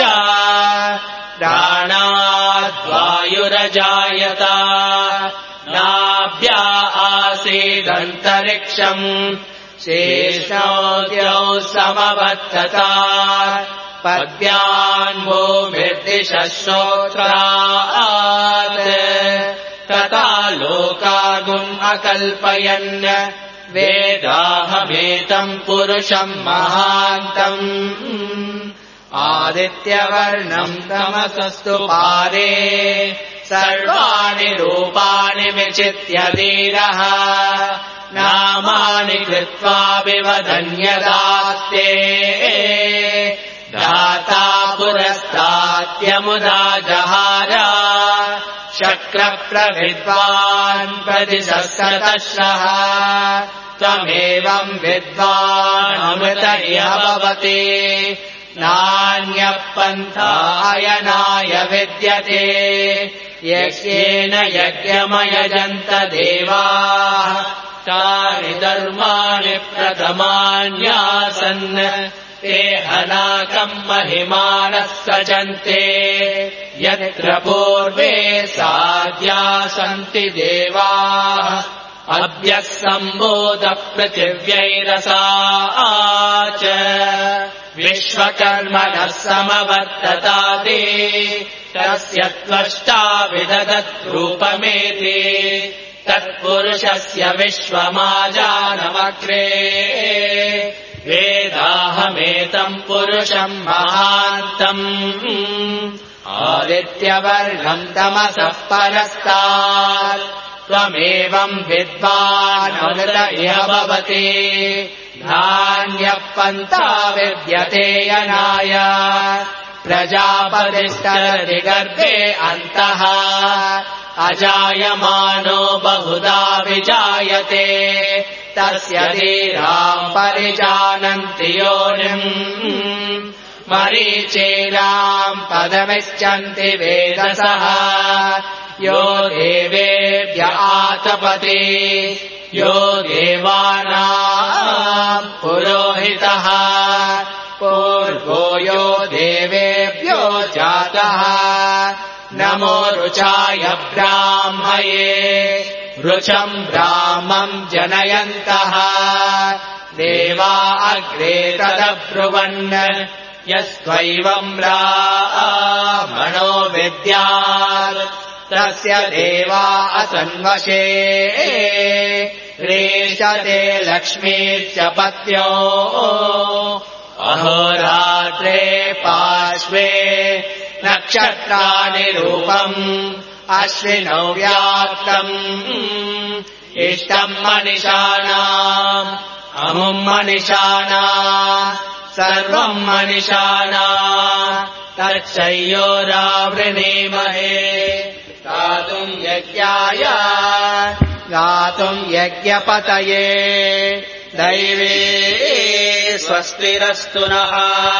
प्राणाद्वायुरजायत नाभ्या आसीदन्तरिक्षम् शेषोऽद्यौ समवर्तता पद्यान् भूमिर्दिशः श्रोत्रात् तथा लोकागुम् अकल्पयन् वेदाहमेतम् पुरुषम् महान्तम् आदित्यवर्णम् तमसस्तु पारे सर्वाणि रूपाणि विचित्य धीरः नामानि कृत्वा विवदन्यदास्ते दाता पुरस्तात्यमुदा जहार शक्रप्रविद्वान् प्रतिशतशः त्वमेवम् विद्वान् अमृत इह भवति नान्यः पन्थायनाय विद्यते यज्ञेन यज्ञमयजन्त देवाः तानि धर्माणि प्रथमान्यासन् ते हनाकम् महिमानः सजन्ते यत्र पूर्वे साध्या सन्ति देवाः अभ्यः सम्बोधः पृथिव्यैरसा च विश्वकर्मणः समवर्तताते तस्य त्वष्टा विदधत् रूपमेति तत्पुरुषस्य विश्वमाजानमग्रे वेदाहमेतम् पुरुषम् महान्तम् आदित्यवर्णम् तमसः परस्तात् त्वमेवम् विद्वान् अमृत इह भवति नान्यः पन्था विद्यते यनाय प्रजापतिश्चरति गर्भे अन्तः अजायमानो बहुधा विजायते तस्य धीराम् परिजानन्ति योनिम् मरीचीनाम् पदमिच्छन्ति वेदसः यो देवेभ्य आतपति यो देवानाम् पुरोहितः पूर्वो यो देवेभ्यो जातः नमो रुचाय ब्राह्मये रुचम् ब्राह्मम् जनयन्तः देवा अग्रे तदब्रुवन् यस्त्वैवम् ब्राह्मणो विद्यात् तस्य देवा असन्वशे रेषते लक्ष्मीश्च पत्यो अहोरात्रे पार्श्वे नक्षत्राणि रूपम् अश्विनौ व्याप्तम् इष्टम् मनिषाणाम् अमुम् मनिषाणा सर्वम् मनिषाणा तच्चयोरावृणीमहे गातुम् यज्ञाय गातुम् यज्ञपतये दैवे स्वस्तिरस्तु नः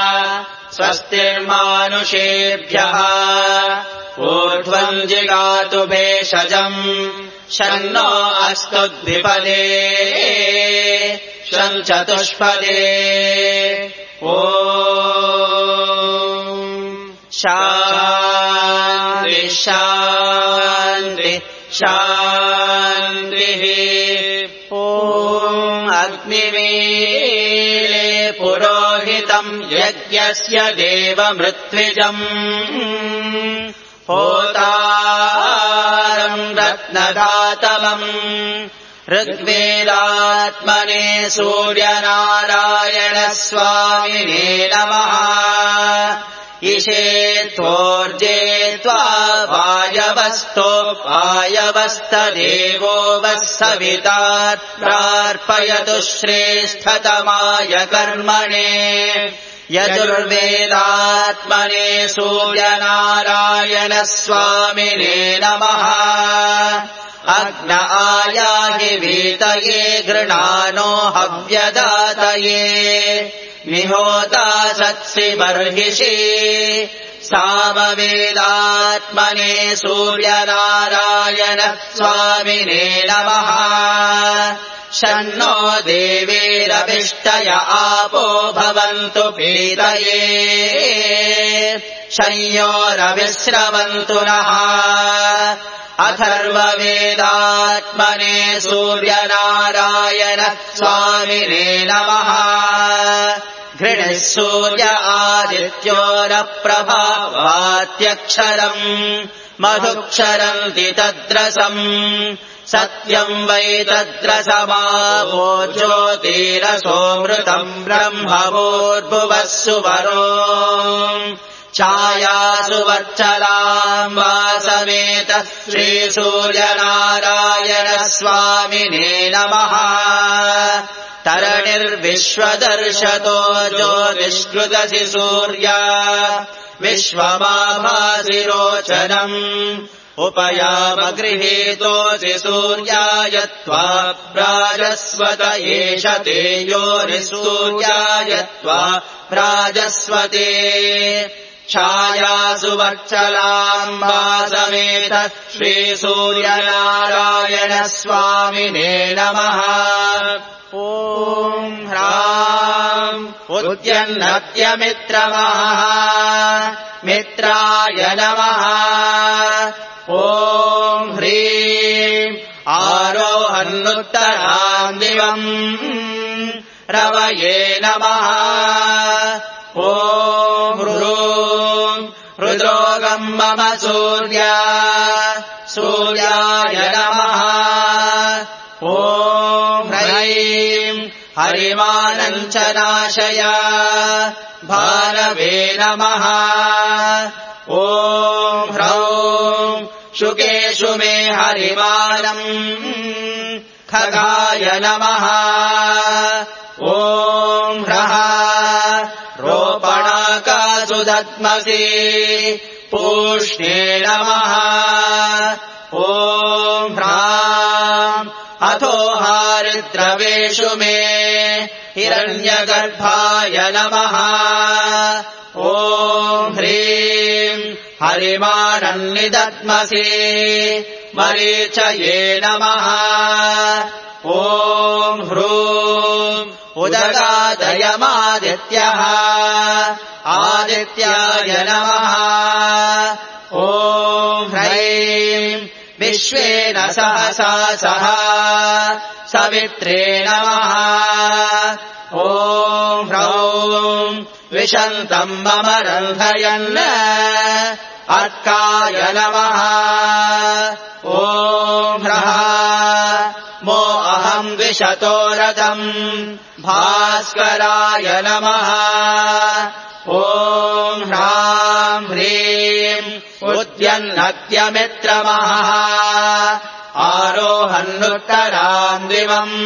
स्वस्तिर्मानुषेभ्यः ऊर्ध्वम् जिगातु भेषजम् शन्नो अस्तु द्विपदे शम् चतुष्पदे ओ शान्ति शान्ति शान्तिः। ॐ अग्निमीले पुरोहितम् यज्ञस्य देवमृत्विजम् होतारम् रत्नदातवम् ऋग्वेदात्मने सूर्यनारायणस्वामिने नमः। ईशे त्वोर्जे त्वा वायवस्तो वायवस्तदेवो वः सविता प्रार्पयतु श्रेष्ठतमाय कर्मणे। यजुर्वेदात्मने सूर्यनारायणस्वामिने नमः। अग्न आयाहि वीतये गृणानो हव्यदातये निहोता सत्सि बर्हिषि। सामवेदात्मने सूर्यनारायण स्वामिने नमः। शन्नो देवेरभिष्टय आपो भवन्तु पीतये शंयोरविश्रवन्तु नः। अथर्ववेदात्मने सूर्यनारायण स्वामिने नमः। घृणिः सूर्य आदित्योरप्रभावात्यक्षरम् मधुक्षरन्ति तद्रसम् सत्यम् वै तद्रसमावो ज्योतिरसोऽमृतम् ब्रह्मभूर्भुवः सुवरो। छायासु वर्चलाम् वासमेत श्रीसूर्यनारायण स्वामिने नमः। तरणिर्विश्वदर्शतो ज्योतिष्कृतसि सूर्य विश्वमाभासि रोचनम् उपयामगृहीतोऽसि सूर्याय त्वा प्राजस्वत एष ते योनिसूर्याय त्वा प्राजस्वते। छायासु वत्सलाम् वासमेत श्रीसूर्यनारायण स्वामिने नमः। ॐ ह्राम् उद्यन्नत्यमित्रमः मित्राय नमः। ॐ ह्रीम् आरोहन्नुत्तराम् दिवम् रवये नमः। ॐ ह्रूम् हृद्रोगम् मम सूर्य सूर्याय नमः। ॐ ह्रैम् हरिमानम् च नाशय भानवे नमः। ॐ ह्रौम् शुकेषु मे हरिमानम् खगाय नमः। ॐ ह्रः रोपणाकासु दद्मसि पूष्णे नमः। ॐ ह्राम् अथो हारिद्रवेषु मे हिरण्यगर्भाय नमः। ॐ ह्रीम् हरिमानन्निदद्मसि मरीचये नमः। ॐ ह्रूम् उदगादयमादित्यः आदित्याय नमः। ॐ ह्रैम् विश्वेन सहसा सह सवित्रे नमः। ॐ ह्रौम् विशन्तम् मम रन्धयन् अर्काय नमः। ॐ ह्रः मो अहम् विशतो रथम् भास्कराय नमः। ॐ ह्राम् ह्रीम् उद्यन्नत्यमित्रमः आरोहन्नुत्तराम् दिवम्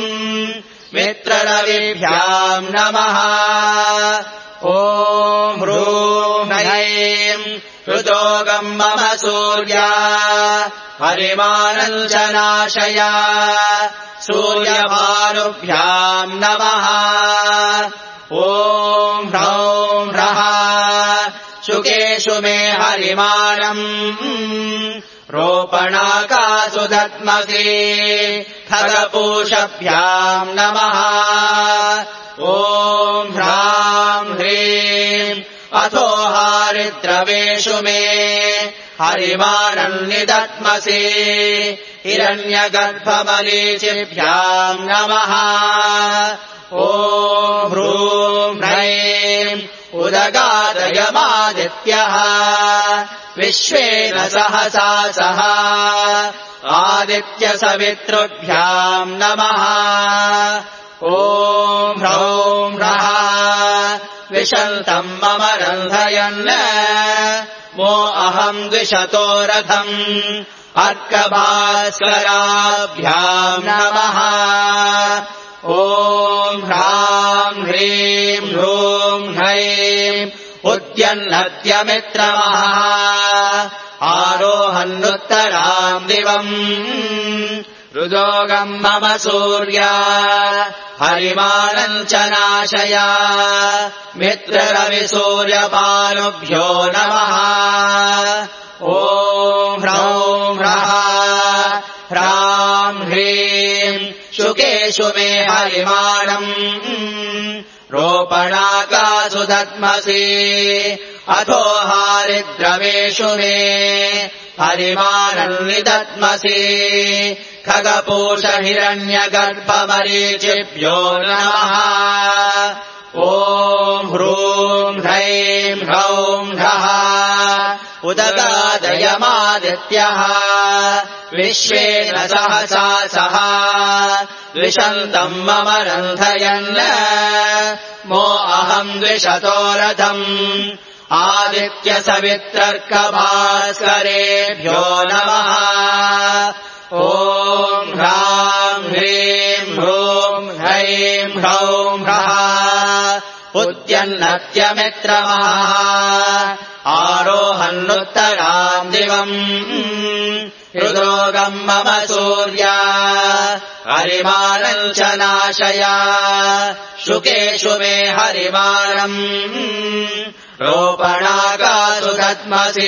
मित्ररविभ्याम् नमः। ॐ ह्रूम् ह्रैम् हृदोगम् मम सूर्य हरिमानम् च नाशय सूर्यभानुभ्याम् नमः। ॐ ह्रौम् ह्रः शुकेषु मे हरिमानम् रोपणाकासु दद्मसि खगपूषभ्याम् नमः। ॐ ह्राम् ह्रीम् अथो हारिद्रवेषु मे हरिमाणम् निदत्मसि हिरण्यगर्भमरीचिभ्याम् नमः ॐ ह्रूं ह्रैं उदगादयमादित्यः विश्वेन सहसा सह आदित्यसवितृभ्याम् नमः ॐ ह्रौं ह्रः विशन्तम् मम रन्धयन् मो अहम् द्विषतो रथम् अर्कभास्कराभ्याम् नमः ॐ ह्रां ह्रीं ह्रूं ह्रैं उद्यन्नद्यमित्रमः आरोहन्नुत्तराम् दिवम् रुदोगम् मम सूर्या हरिमानम् च नाशय मित्ररविसूर्यपानुभ्यो नमः ॐ ह्रौं ह्रः ह्रां ह्रीं शुकेषु मे हरिमाणम् रोपणाकासु दद्मसि अथो हारिद्रवेषु मे हरिमाणम् निदद्मसि खगपूष हिरण्यगर्भमरीचिभ्यो नमः ॐ ह्रूं ह्रैं ह्रौं ह्रः उदगादयमादित्यः विश्वेन सहसा सह द्विषन्तम् मम रन्धयन् मो अहम् द्विषतो रथम् आदित्यसवित्रर्कभास्करेभ्यो नमः ॐ ह्रां ह्रीं ह्रूं ह्रैं ह्रौं ह्रः उद्यन्नत्यमित्रमः आरोहन्नुत्तराम् दिवम् रुद्रोगम् मम सूर्या हरिमानम् च नाशय शुकेषु मे हरिमानम् रोपणाकासु दद्मसि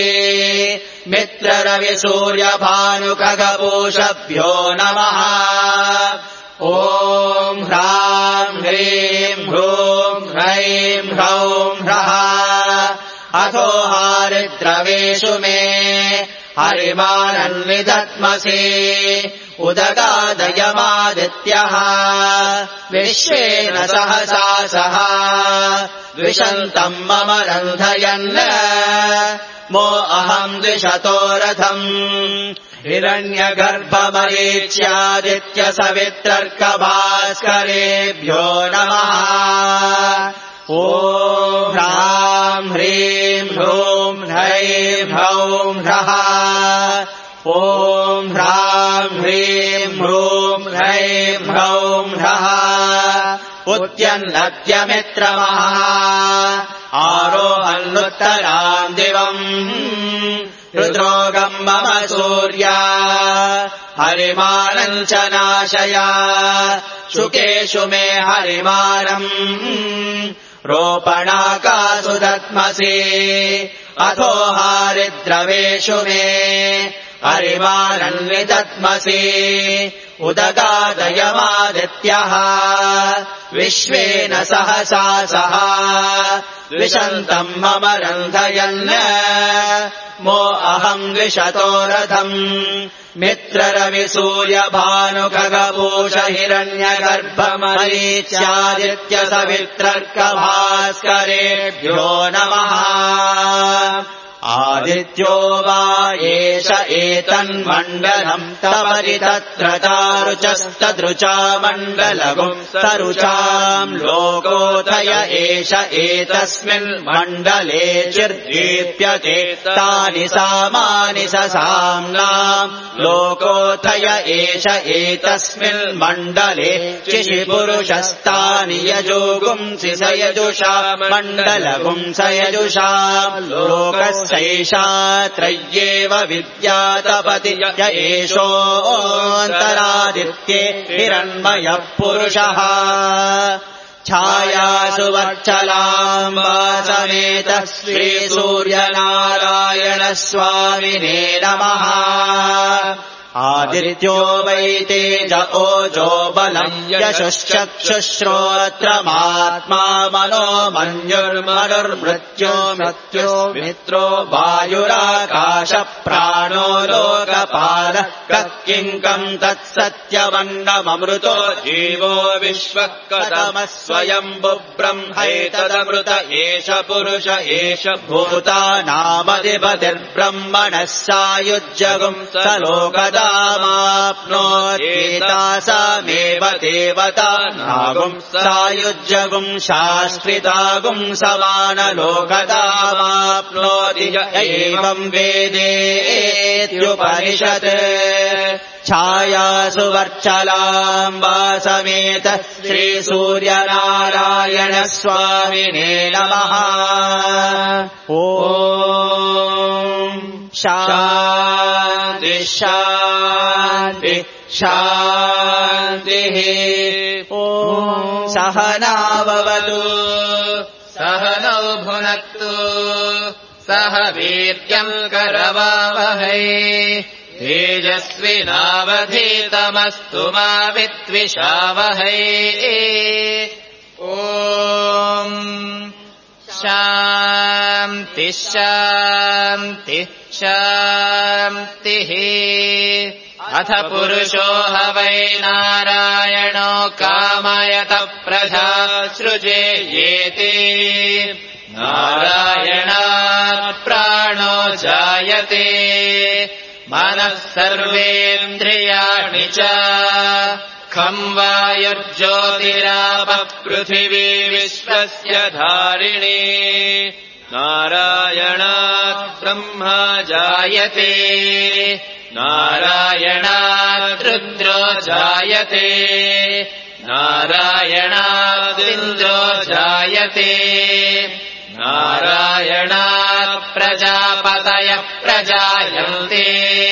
मित्ररविसूर्यभानुखगपूषभ्यो नमः ॐ ह्रां ह्रीं ह्रूं ह्रैं ह्रौं ह्रः अथो हारिद्रवेषु मे हरिमानम् निदत्मसि उदगादयमादित्यः विश्वेन सहसा सह द्विषन्तम् मम रन्धयन् मो अहम् द्विषतो रथम् हिरण्यगर्भमरीच्यादित्यसवित्रर्कभास्करेभ्यो नमः ॐ ह्रां ह्रीं ह्रूं ह्रैं ह्रौं ह्रः ॐ ह्रां ह्रीं ह्रूं ह्रैं ह्रौं ह्रः उद्यन्नद्यमित्रमः आरोहन्नुत्तराम् दिवम् रुद्रोगम् मम सूर्या हरिमानम् च नाशय शुकेषु मे हरिमानम् रोपणाकासु दद्मसि अथो हारिद्रवेषु मे हरिमानम् निदद्मसि उदगादयमादित्यः विश्वेन सहसा सह द्विषन्तम् मम रन्धयन् मो अहम् द्विषतो रथम् मित्ररविसूर्यभानुखगपूष हिरण्यगर्भमरीच्यादित्यसवित्रर्कभास्करेभ्यो नमः आदित्यो वा एष एतन्मण्डलम् तपरि तत्र तारुचस्तदृचा मण्डलगुम् सरुचाम् लोकोदय एष एतस्मिन् मण्डले चिर्दीप्यते तानि सामानि ससाम्नाम् लोकोदय एष एतस्मिन् मण्डले चिशिपुरुषस्तानि यजोगुंसि स यजुषा मण्डलगुम् स यजुषाम् लोकस्य एषा त्रय्येव विद्यातपति य एषोऽन्तरादित्ये हिरण्मयः पुरुषः छायासु वत्सलाम् वासमेतः श्रीसूर्यनारायणस्वामिने नमः आदित्यो वै तेज ओजो बलम् यशुश्चक्षुश्रोत्रमात्मा मनो मन्युर्मनुर्मृत्यो मृत्यो मित्रो वायुराकाश प्राणो लोकपालः कः किङ्कम् तत्सत्यमन्नममृतो जीवो विश्वः कथमः स्वयम्भुः ब्रह्मैतदमृत एष पुरुष एष भूतानामधिपतिर्ब्रह्मणः सायुज्यगुम् स लोकदामाप्नोत्येतासामेव देवता नागुम् सायुज्यगुम् शाश्वितागुम् समानलोकदामाप्नोति य एवम् वेदेत्युपनिषत् छायासु वर्चलाम् वासमेत श्रीसूर्यनारायण स्वामिने नमः। ॐ शान्ति शान्ति शान्तिः। ॐ सहनाववतु सहनौ भुनक्तु सह वीर्यम् करवावहै तेजस्विनावधीतमस्तु मा विद्विषावहै। ॐ शान्ति शान्ति शान्तिः। अथ पुरुषो ह वै नारायणो कामयत प्रजा सृजेयेति नारायणात् प्राणो जायते मनः सर्वेन्द्रियाणि च खं वायुर्ज्योतिरापः पृथिवी विश्वस्य धारिणी नारायणात् ब्रह्मा जायते नारायणात् रुद्रो जायते नारायणादिन्द्रो जायते नारायणात् प्रजापतयः प्रजायन्ते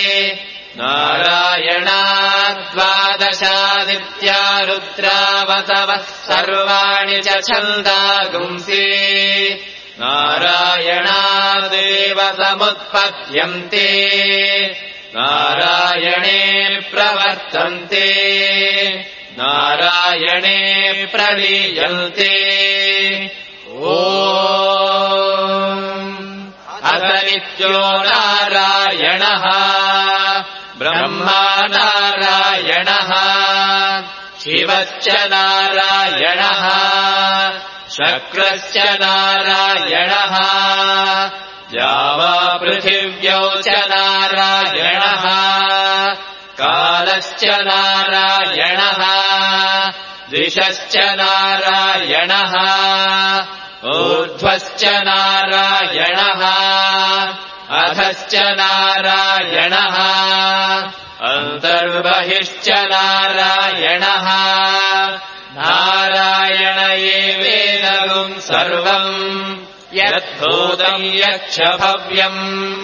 नारायणात् द्वादशादित्या रुद्रावतवः सर्वाणि च छन्दागुंसि नारायणादेव समुत्पद्यन्ते नारायणे प्रवर्तन्ते नारायणे प्रलीयन्ते। ॐ अथ नित्यो नारायणः ब्रह्मा नारायणः शिवश्च नारायणः शक्रश्च नारायणः जावा पृथिव्यौ च नारायणः कालश्च नारायणः दिशश्च नारायणः ऊर्ध्वश्च नारायणः अधश्च नारायणः अन्तर्बहिश्च नारायणः नारायण एवेदगुम् सर्वम् यद्भूतम् यच्च भव्यम्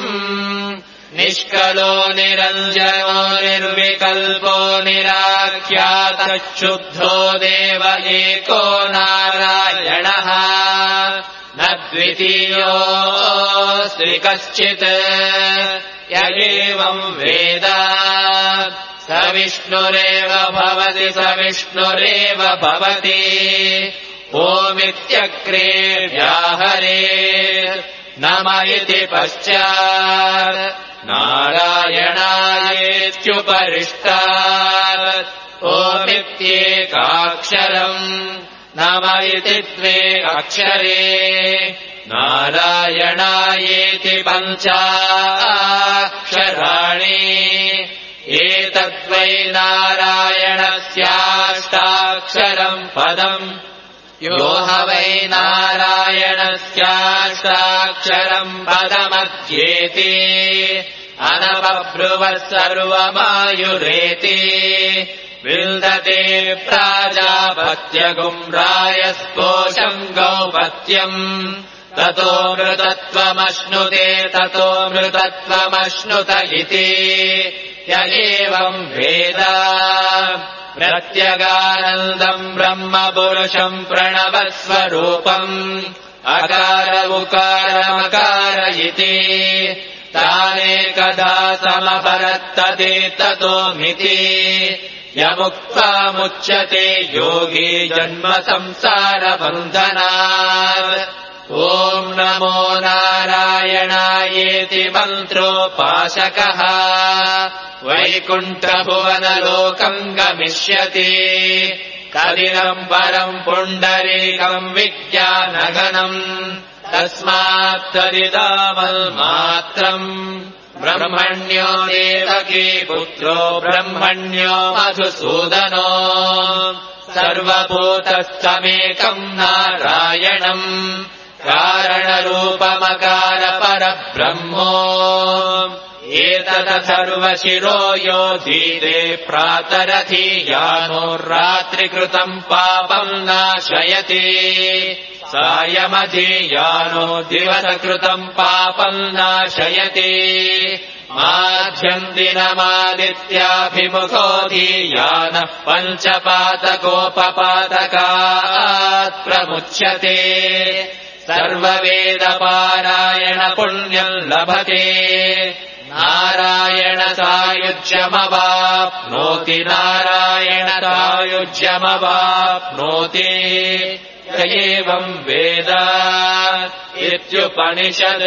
निष्कलो निरञ्जनो निर्विकल्पो निराख्यातच्छुद्धो देव एको नारायणः न द्वितीयोऽस्ति कश्चित् य एवम् वेद स विष्णुरेव भवति स विष्णुरेव भवति ओमित्यग्रे व्याहरे नम इति पश्चात् नारायणायेत्युपरिष्टात् ओमित्येकाक्षरम् नम इति द्वे अक्षरे नारायणायेति पञ्चाक्षराणि एतद्वै नारायणस्याष्टाक्षरम् पदम् यो ह वै नारायणस्याष्टाक्षरम् पदमध्येति अनबभ्रुवः सर्वमायुरेति विन्दते प्राजापत्यगुम् रायस्पोषम् गौपत्यम् ततो मृतत्वमश्नुते ततो मृतत्वमश्नुत इति य एवम् वेद प्रत्यगानन्दम् ब्रह्म पुरुषम् प्रणवस्वरूपम् अकार उकारमकार इति तानेकदा समपरत्तते ततोमिति यमुक्त्वामुच्यते योगी जन्म संसारबन्धनात् ॐ नमो नारायणायेति मन्त्रोपासकः वैकुण्ठभुवनलोकम् गमिष्यति कदिनम् परम् पुण्डरीकम् विज्ञानघनम् तस्मात् तदिदामल्मात्रम् ब्रह्मण्यो देवकी पुत्रो ब्रह्मण्यो मधुसूदनो सर्वभूतस्थमेकम् नारायणम् कारणरूपमकार परब्रह्मो एतत् सर्वशिरो यो धीरे प्रातरथीयानो रात्रिकृतम् पापम् नाशयति सायमधीयानो दिवसकृतम् पापम् नाशयति माध्यन्दिनमादित्याभिमुखो धीयानः पञ्चपातकोपपातकात् प्रमुच्यते सर्ववेदपारायणपुण्यम् लभते नारायणसायुज्यमवाप्नोति नारायणसायुज्यमवाप्नोति य एवम् वेद इत्युपनिषद्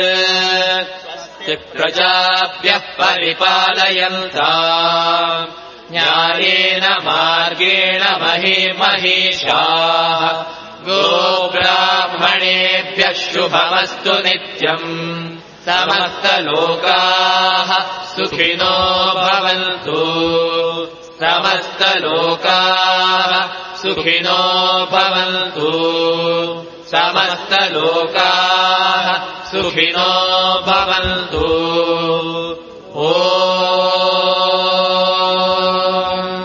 प्रजाभ्यः परिपालयन्ता न्यायेन मार्गेण महीमहीषाः गोब्राह्मणेभ्यः शुभमस्तु नित्यम् समस्तलोकाः सुखिनो भवन्तु समस्तलोकाः सुखिनो भवन्तु समस्तलोकाः सुखिनो भवन्तु ॐ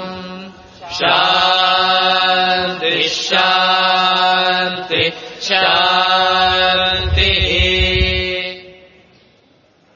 शान्ति शान्ति शान्ति